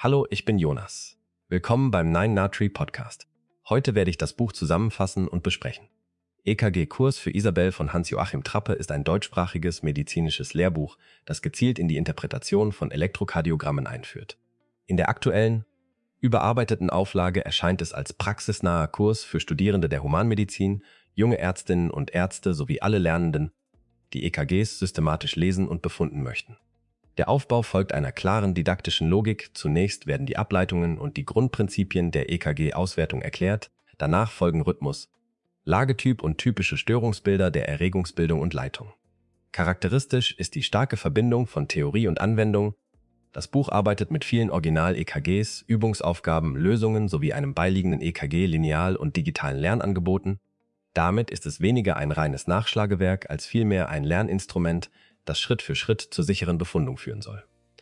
Hallo, ich bin Jonas. Willkommen beim 9na-Tree Podcast. Heute werde ich das Buch zusammenfassen und besprechen. EKG-Kurs für Isabel von Hans-Joachim Trappe ist ein deutschsprachiges medizinisches Lehrbuch, das gezielt in die Interpretation von Elektrokardiogrammen einführt. In der aktuellen, überarbeiteten Auflage erscheint es als praxisnaher Kurs für Studierende der Humanmedizin, junge Ärztinnen und Ärzte sowie alle Lernenden, die EKGs systematisch lesen und befunden möchten. Der Aufbau folgt einer klaren didaktischen Logik. Zunächst werden die Ableitungen und die Grundprinzipien der EKG-Auswertung erklärt, danach folgen Rhythmus, Lagetyp und typische Störungsbilder der Erregungsbildung und Leitung. Charakteristisch ist die starke Verbindung von Theorie und Anwendung. Das Buch arbeitet mit vielen Original-EKGs, Übungsaufgaben, Lösungen sowie einem beiliegenden EKG-Lineal und digitalen Lernangeboten. Damit ist es weniger ein reines Nachschlagewerk als vielmehr ein Lerninstrument, das Schritt für Schritt zur sicheren Befundung führen soll.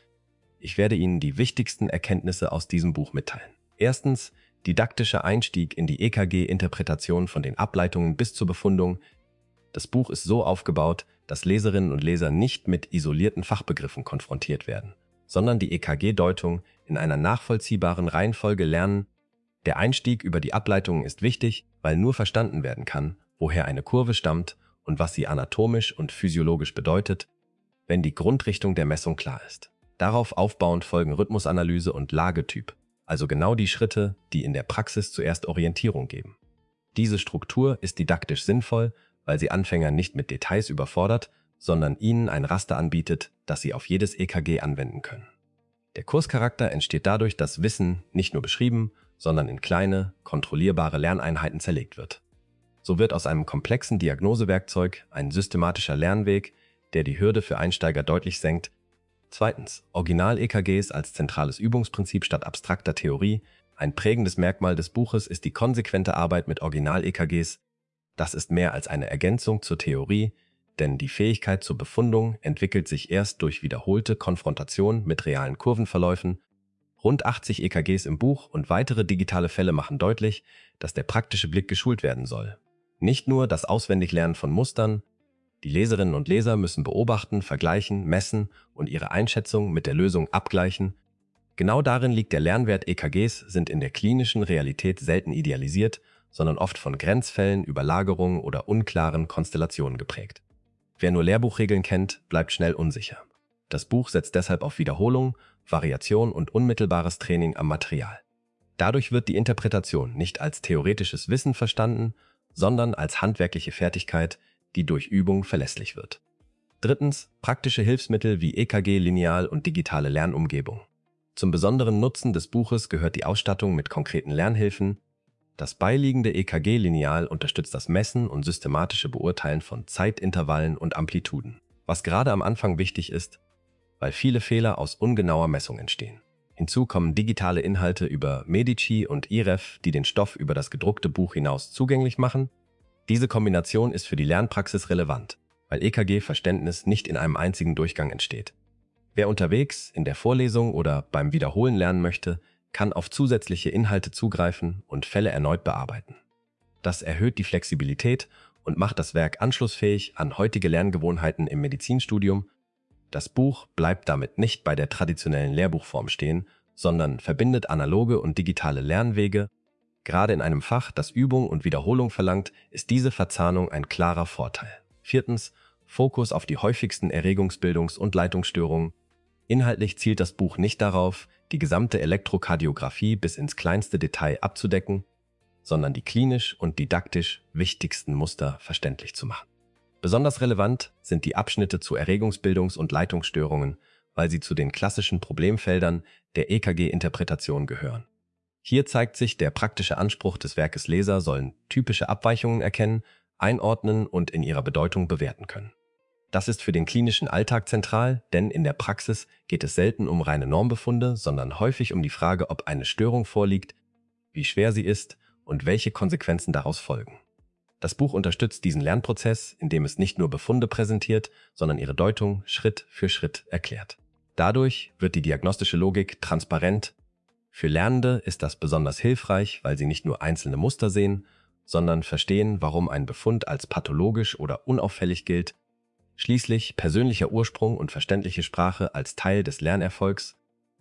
Ich werde Ihnen die wichtigsten Erkenntnisse aus diesem Buch mitteilen. Erstens, didaktischer Einstieg in die EKG-Interpretation von den Ableitungen bis zur Befundung. Das Buch ist so aufgebaut, dass Leserinnen und Leser nicht mit isolierten Fachbegriffen konfrontiert werden, sondern die EKG-Deutung in einer nachvollziehbaren Reihenfolge lernen. Der Einstieg über die Ableitungen ist wichtig, weil nur verstanden werden kann, woher eine Kurve stammt und was sie anatomisch und physiologisch bedeutet, wenn die Grundrichtung der Messung klar ist. Darauf aufbauend folgen Rhythmusanalyse und Lagetyp, also genau die Schritte, die in der Praxis zuerst Orientierung geben. Diese Struktur ist didaktisch sinnvoll, weil sie Anfänger nicht mit Details überfordert, sondern ihnen ein Raster anbietet, das sie auf jedes EKG anwenden können. Der Kurscharakter entsteht dadurch, dass Wissen nicht nur beschrieben, sondern in kleine, kontrollierbare Lerneinheiten zerlegt wird. So wird aus einem komplexen Diagnosewerkzeug ein systematischer Lernweg, der die Hürde für Einsteiger deutlich senkt. Zweitens, Original-EKGs als zentrales Übungsprinzip statt abstrakter Theorie. Ein prägendes Merkmal des Buches ist die konsequente Arbeit mit Original-EKGs. Das ist mehr als eine Ergänzung zur Theorie, denn die Fähigkeit zur Befundung entwickelt sich erst durch wiederholte Konfrontation mit realen Kurvenverläufen. Rund 80 EKGs im Buch und weitere digitale Fälle machen deutlich, dass der praktische Blick geschult werden soll. Nicht nur das Auswendiglernen von Mustern, die Leserinnen und Leser müssen beobachten, vergleichen, messen und ihre Einschätzung mit der Lösung abgleichen. Genau darin liegt der Lernwert. EKGs sind in der klinischen Realität selten idealisiert, sondern oft von Grenzfällen, Überlagerungen oder unklaren Konstellationen geprägt. Wer nur Lehrbuchregeln kennt, bleibt schnell unsicher. Das Buch setzt deshalb auf Wiederholung, Variation und unmittelbares Training am Material. Dadurch wird die Interpretation nicht als theoretisches Wissen verstanden, sondern als handwerkliche Fertigkeit, die durch Übung verlässlich wird. Drittens, praktische Hilfsmittel wie EKG, Lineal und digitale Lernumgebung. Zum besonderen Nutzen des Buches gehört die Ausstattung mit konkreten Lernhilfen. Das beiliegende EKG-Lineal unterstützt das Messen und systematische Beurteilen von Zeitintervallen und Amplituden, was gerade am Anfang wichtig ist, weil viele Fehler aus ungenauer Messung entstehen. Hinzu kommen digitale Inhalte über Medici und IREF, die den Stoff über das gedruckte Buch hinaus zugänglich machen. Diese Kombination ist für die Lernpraxis relevant, weil EKG-Verständnis nicht in einem einzigen Durchgang entsteht. Wer unterwegs, in der Vorlesung oder beim Wiederholen lernen möchte, kann auf zusätzliche Inhalte zugreifen und Fälle erneut bearbeiten. Das erhöht die Flexibilität und macht das Werk anschlussfähig an heutige Lerngewohnheiten im Medizinstudium. Das Buch bleibt damit nicht bei der traditionellen Lehrbuchform stehen, sondern verbindet analoge und digitale Lernwege. Gerade in einem Fach, das Übung und Wiederholung verlangt, ist diese Verzahnung ein klarer Vorteil. Viertens, Fokus auf die häufigsten Erregungsbildungs- und Leitungsstörungen. Inhaltlich zielt das Buch nicht darauf, die gesamte Elektrokardiographie bis ins kleinste Detail abzudecken, sondern die klinisch und didaktisch wichtigsten Muster verständlich zu machen. Besonders relevant sind die Abschnitte zu Erregungsbildungs- und Leitungsstörungen, weil sie zu den klassischen Problemfeldern der EKG-Interpretation gehören. Hier zeigt sich der praktische Anspruch des Werkes. Leser sollen typische Abweichungen erkennen, einordnen und in ihrer Bedeutung bewerten können. Das ist für den klinischen Alltag zentral, denn in der Praxis geht es selten um reine Normbefunde, sondern häufig um die Frage, ob eine Störung vorliegt, wie schwer sie ist und welche Konsequenzen daraus folgen. Das Buch unterstützt diesen Lernprozess, indem es nicht nur Befunde präsentiert, sondern ihre Deutung Schritt für Schritt erklärt. Dadurch wird die diagnostische Logik transparent. Für Lernende ist das besonders hilfreich, weil sie nicht nur einzelne Muster sehen, sondern verstehen, warum ein Befund als pathologisch oder unauffällig gilt. Schließlich persönlicher Ursprung und verständliche Sprache als Teil des Lernerfolgs.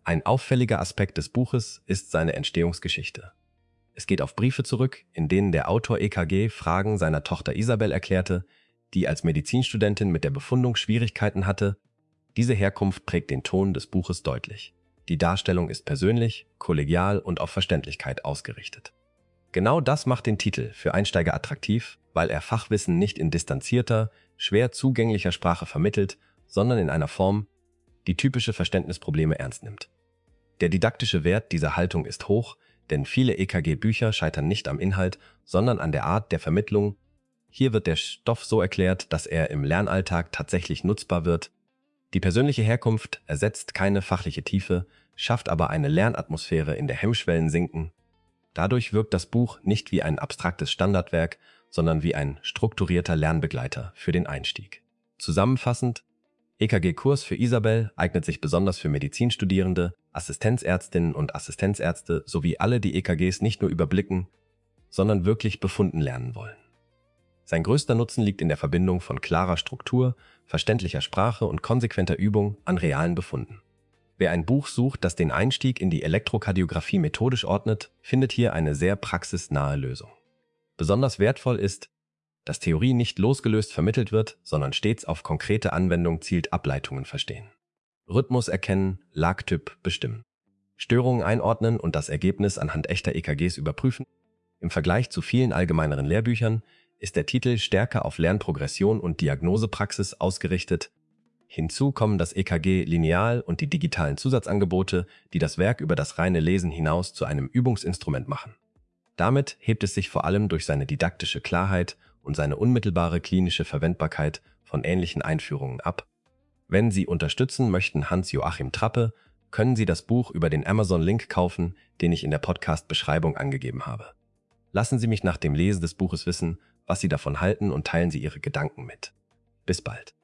Ein auffälliger Aspekt des Buches ist seine Entstehungsgeschichte. Es geht auf Briefe zurück, in denen der Autor EKG Fragen seiner Tochter Isabel erklärte, die als Medizinstudentin mit der Befundung Schwierigkeiten hatte. Diese Herkunft prägt den Ton des Buches deutlich. Die Darstellung ist persönlich, kollegial und auf Verständlichkeit ausgerichtet. Genau das macht den Titel für Einsteiger attraktiv, weil er Fachwissen nicht in distanzierter, schwer zugänglicher Sprache vermittelt, sondern in einer Form, die typische Verständnisprobleme ernst nimmt. Der didaktische Wert dieser Haltung ist hoch, denn viele EKG-Bücher scheitern nicht am Inhalt, sondern an der Art der Vermittlung. Hier wird der Stoff so erklärt, dass er im Lernalltag tatsächlich nutzbar wird. Die persönliche Herkunft ersetzt keine fachliche Tiefe, schafft aber eine Lernatmosphäre, in der Hemmschwellen sinken. Dadurch wirkt das Buch nicht wie ein abstraktes Standardwerk, sondern wie ein strukturierter Lernbegleiter für den Einstieg. Zusammenfassend: EKG-Kurs für Isabel eignet sich besonders für Medizinstudierende, Assistenzärztinnen und Assistenzärzte sowie alle, die EKGs nicht nur überblicken, sondern wirklich befunden lernen wollen. Sein größter Nutzen liegt in der Verbindung von klarer Struktur, verständlicher Sprache und konsequenter Übung an realen Befunden. Wer ein Buch sucht, das den Einstieg in die Elektrokardiographie methodisch ordnet, findet hier eine sehr praxisnahe Lösung. Besonders wertvoll ist, dass Theorie nicht losgelöst vermittelt wird, sondern stets auf konkrete Anwendung zielt. Ableitungen verstehen, Rhythmus erkennen, Lagtyp bestimmen, Störungen einordnen und das Ergebnis anhand echter EKGs überprüfen. Im Vergleich zu vielen allgemeineren Lehrbüchern ist der Titel stärker auf Lernprogression und Diagnosepraxis ausgerichtet. Hinzu kommen das EKG-Lineal und die digitalen Zusatzangebote, die das Werk über das reine Lesen hinaus zu einem Übungsinstrument machen. Damit hebt es sich vor allem durch seine didaktische Klarheit und seine unmittelbare klinische Verwendbarkeit von ähnlichen Einführungen ab. Wenn Sie unterstützen möchten Hans-Joachim Trappe, können Sie das Buch über den Amazon-Link kaufen, den ich in der Podcast-Beschreibung angegeben habe. Lassen Sie mich nach dem Lesen des Buches wissen, was Sie davon halten und teilen Sie Ihre Gedanken mit. Bis bald.